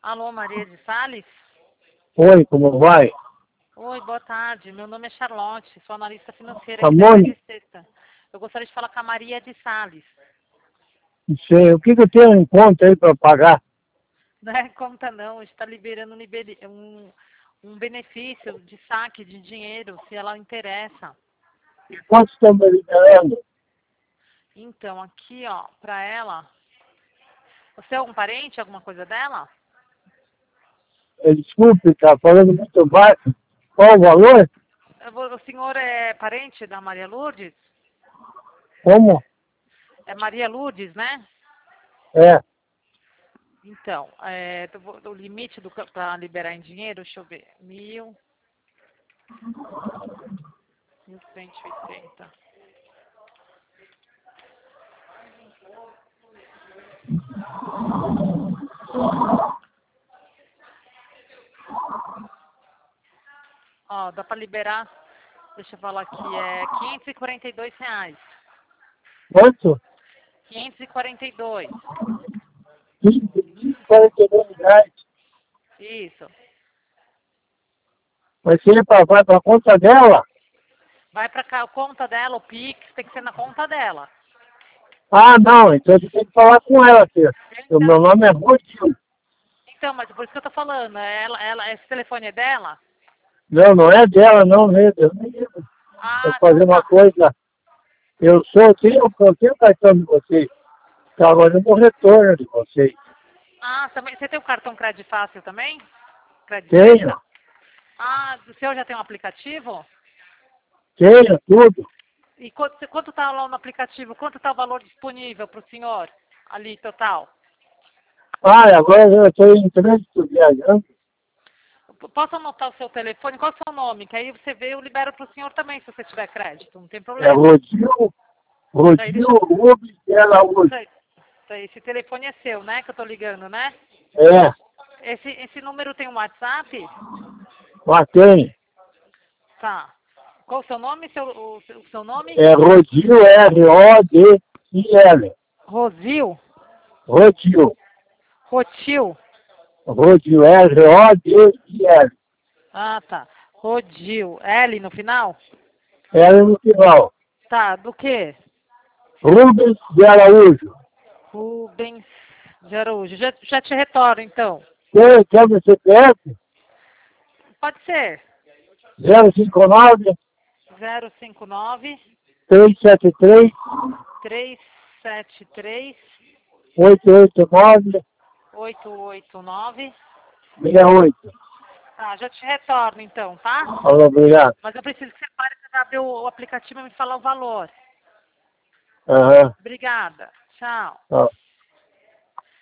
Alô, Maria de Sales? Oi, como vai? Oi, boa tarde. Meu nome é Charlotte, sou analista financeira A aqui da Mônica, Rede Sexta. Eu gostaria de falar com a Maria de Sales. não sei, o que eu tenho em conta aí para pagar? Não é conta não, está liberando um benefício de saque de dinheiro, se ela interessa. E quanto estão me liberando? Então, aqui, ó, para ela... Você é algum parente, alguma coisa dela? Desculpe, está falando muito baixo. Qual o valor? O senhor é parente da Maria Lourdes? Como? É Maria Lourdes, né? É, Então, o limite para liberar em dinheiro, deixa eu ver, 1.180. Ó, dá para liberar, deixa eu falar aqui, é R$ 542. quanto? 542, 42 reais. isso. Vai ser vai para a conta dela? Vai para cá, a conta dela, o Pix, tem que ser na conta dela. Ah, não, então você tem que falar com ela, filho. O meu nome é Rodil. Então, mas por isso que eu tô falando, esse telefone é dela? Não, não é dela, não, né? Eu vou Ah, fazer então uma tá. coisa. Eu tenho o cartão de vocês. Tá aguardando o retorno de vocês. Ah, também, você tem o cartão Crédito Fácil também? Crédito Tenho, Sexta? Ah, o seu já tem um aplicativo? tenho tudo. E quanto tá lá no aplicativo? Quanto tá o valor disponível para o senhor? Ali, total. Ah, agora eu estou em trânsito viajando. Posso anotar o seu telefone? Qual é o seu nome? Que aí você vê, eu libero para o senhor também, se você tiver crédito. Não tem É problema. Rodil Daí, deixa eu... Rubens de Araújo. Daí, esse telefone é seu, né? Que eu tô ligando, né? É, Esse número tem um WhatsApp? Matém. Tá. Qual o seu nome? O seu nome? É Rodil, R-O-D-I-L. Rosil? Rodil. Rotil? Rodil, R-O-D-I-L. Ah, tá. Rodil. L no final? L no final. Tá, do quê? Rubens de Araújo. Rubens de Araújo. Já te retorno, então. Quer meu CPF? Pode ser. 059 059 373 373 889 889. 68. Ah, já te retorno, então, tá? Obrigado. Mas eu preciso que você pare para abrir o aplicativo e me falar o valor. Aham. Obrigada. Tchau. Ó.